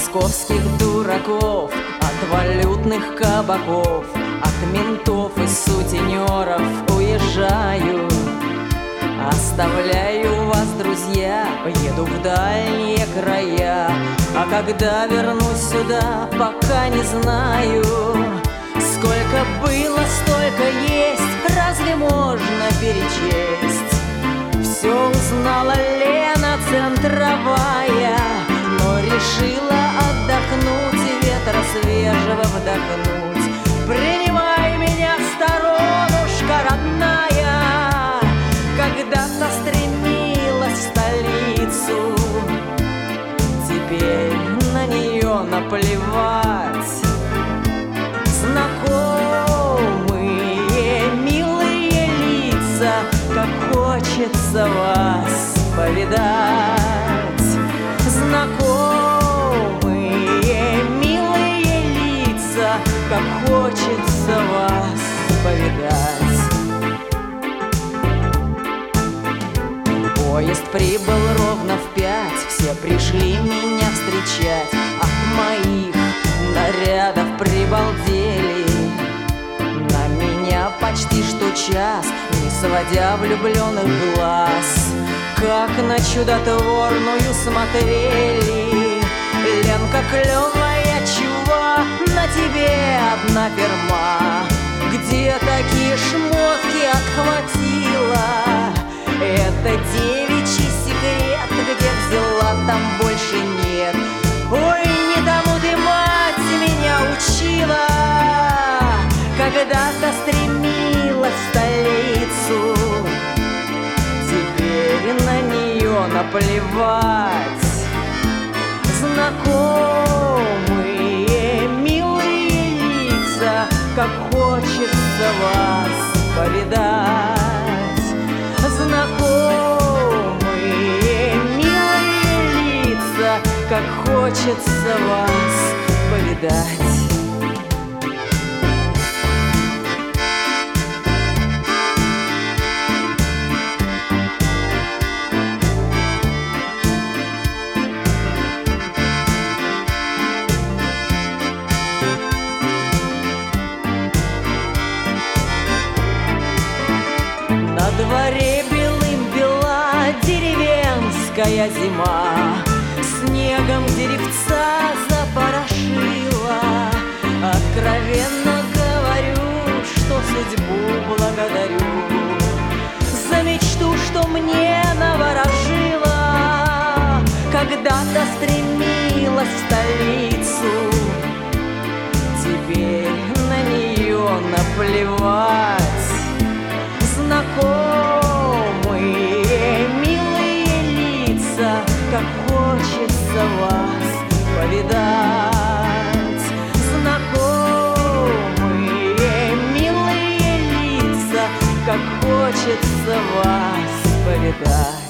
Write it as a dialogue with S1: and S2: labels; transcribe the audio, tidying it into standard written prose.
S1: московских дураков, от валютных кабаков, от ментов и сутенеров уезжаю. Оставляю вас, друзья, еду в дальние края, а когда вернусь сюда, пока не знаю. Сколько было, столько есть, разве можно перечесть? Все узнала Лена Центровая, но решила отдохнуть, ветра свежего вдохнуть. Принимай меня, сторонушка родная, когда-то стремилась в столицу, теперь на нее наплевать. Знакомые, милые лица, как хочется вас повидать. Знакомые, милые лица, как хочется вас повидать. Поезд прибыл ровно в 5, все пришли меня встречать. От моих нарядов прибалдели, на меня почти что час, не сводя влюбленных глаз, как на чудотворную смотрели. Ленка клевая, чува, на тебе одна фирма, где такие шмотки отхватила? Это девичий секрет, где взяла, там больше нет. Ой, не тому ты, мать, меня учила, когда-то стремилась в столицу, теперь на нее наплевать. Знакомые, милые лица, как хочется вас повидать. Знакомые, милые лица, как хочется вас повидать. На дворе белым бела деревенская зима, снегом деревца запорошила. Откровенно говорю, что судьбу благодарю за мечту, что мне наворожила. Когда-то стремилась в столицу, теперь на нее наплевать. Знакомые, милые лица, как хочется вас повидать. Знакомые, милые лица, как хочется вас повидать.